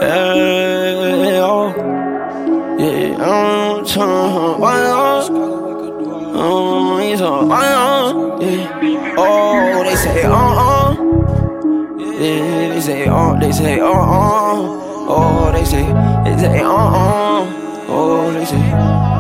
Yeah, oh, yeah, I'm trying yeah. Oh, they say, yeah, they say, oh, they say, oh, they say, oh, they say.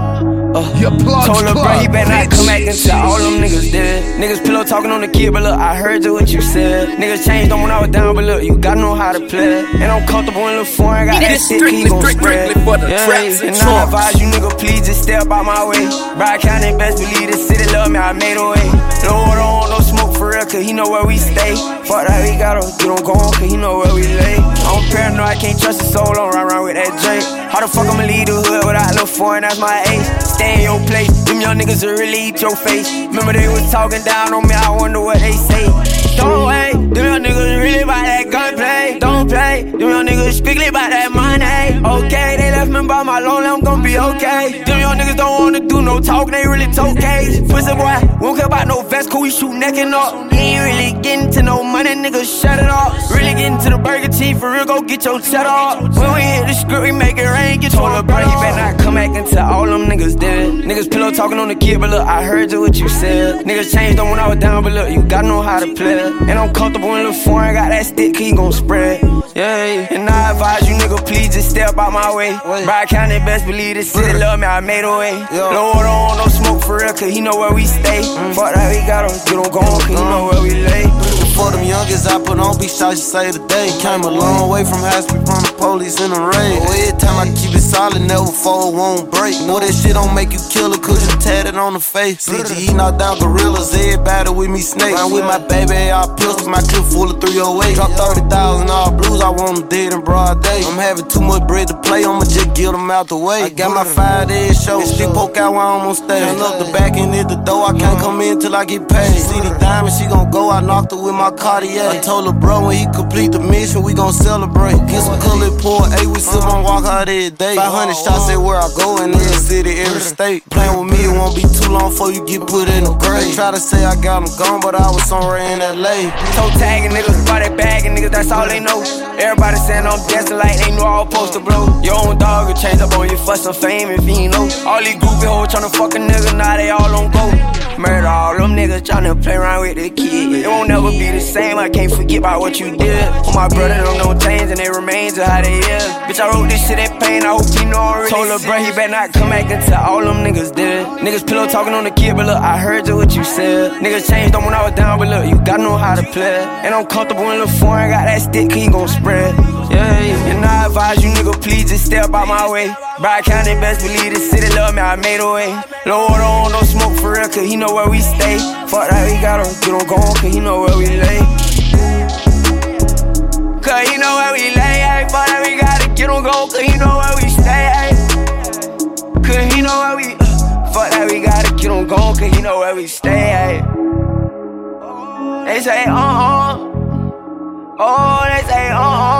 Told her, bro, he better not come back until all them niggas dead. Niggas pillow talking on the kid, but look, I heard you what you said. Niggas changed on when I was down, but look, you gotta know how to play. And I'm comfortable in the foreign, got that shit, he gon' spread. Yeah, and I advise you, nigga, please just step out my way. Broward County, best believe the city love me, I made a way. Lord, I don't want no smoke for real, cause he know where we stay. Fuck that, we gotta get on going, cause he know where we lay. I'm paranoid, I can't trust his soul, don't run around with that Drake. How the fuck I'ma leave the hood without no foreign, that's my ace. Stay in your place, them young niggas will really eat your face. Remember they was talking down on me, I wonder what they say. Don't wait, them young niggas really about that gunplay. Don't play, them young niggas strictly about that money. Okay, they left me by my lonely, I'm gon' be okay. Them young niggas don't wanna do no talk, they really tote case. Pussy boy, won't care about no vest, cool, we shoot necking up. You ain't really getting to no money, niggas shut it up. Really getting to the Burger King, for real, go get your cheddar up. When we hit the script, we make it rain, get your little brother, he better not come back until all them niggas dead. Niggas pillow talking on the kid, but look, I heard you what you said. Niggas changed on when I was down, but look, you gotta know how to play. And I'm comfortable in the foreign, got that stick, he gon' spread. Yeah, and I advise you, nigga, please just step out my way. Broward County, best believe the city love me, I made a way. Lord, I don't want no smoke for real, cause he know where we stay. Fuck that, we gotta get on going, cause he know where we lay. For them youngest I put on, be shot, she say today. Came a long way from hospital, from the police in the raid. Every time I keep it solid, never fold, won't break. Know that shit don't make you kill it, cause you tatted on the face. CGE knocked down gorillas, everybody with me snakes. I'm with my baby, I pistols, my clip full of 308. Drop 30,000 all blues, I want them dead in broad day. I'm having too much bread to play, I'ma just get them out the way. I got my 5-day show, stick poke out while I'm on stage. Turn up the back and hit the door, I can't come in till I get paid. See the diamond, she gon' go, I knocked her with my Cartier. I told her bro, when he complete the mission, we gon' celebrate. Get some colored pour, hey, we sip on walk out every day. 500 shots everywhere I go, in every city, every state. Playing with me, it won't be too long before you get put in the grave. Try to say I got them gone, but I was somewhere in LA. Toe tagging niggas, body bagging niggas, that's all they know. Everybody saying I'm dancing like they knew I was supposed to blow. Your own dog will change up on you for some fame if you ain't know. All these groupie hoes tryna fuck a nigga, now they all on go. Murder all them niggas tryna play around with the kid. It won't never be the same, I can't forget about what you did. On my brother, them no change and they remains of how they is. Bitch, I wrote this shit in pain, I hope you know I'm really told her, bro, he better not come back until all them niggas dead. Niggas pillow talking on the kid, but look, I heard you what you said. Niggas changed on when I was down, but look, you gotta know how to play. And I'm comfortable in the foreign, got that stick, he gon' spread. Yeah, and I advise you, nigga, please just step out my way. Broward County, best believe the city love me, I made a way. Lord, I don't want no smoke for real, cause he know where we stay. Fuck that, we gotta get on going, cause he know where we lay. Cause he know where we lay, ay. Fuck that, we gotta get on going, cause he know where we stay, ay. Cause he know where we, fuck that, we gotta get on going, cause he know where we stay, ay. They say, oh, they say,